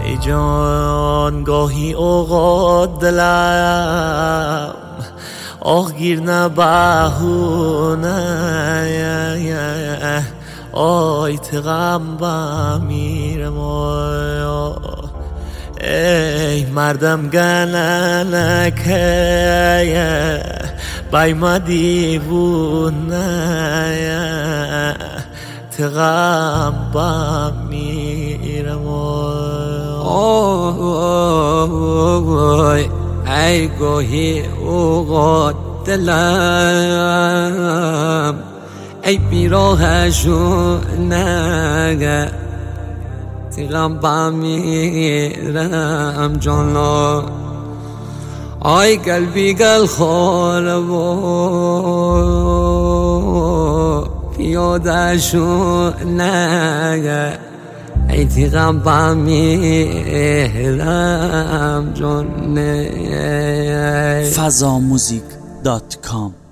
ای جان گاهی اوقات دلم آه گیر نبهونه آی تغم با میرم ای مردم گننکه بای ما دیوونه تغم با میرم ای گاهی اوقات دلم ای بیراهشونه تیغم با میرم جانا آی قلبی گل خوره و پیاده شونه ای تیغم با میرم جانه fazamusic.com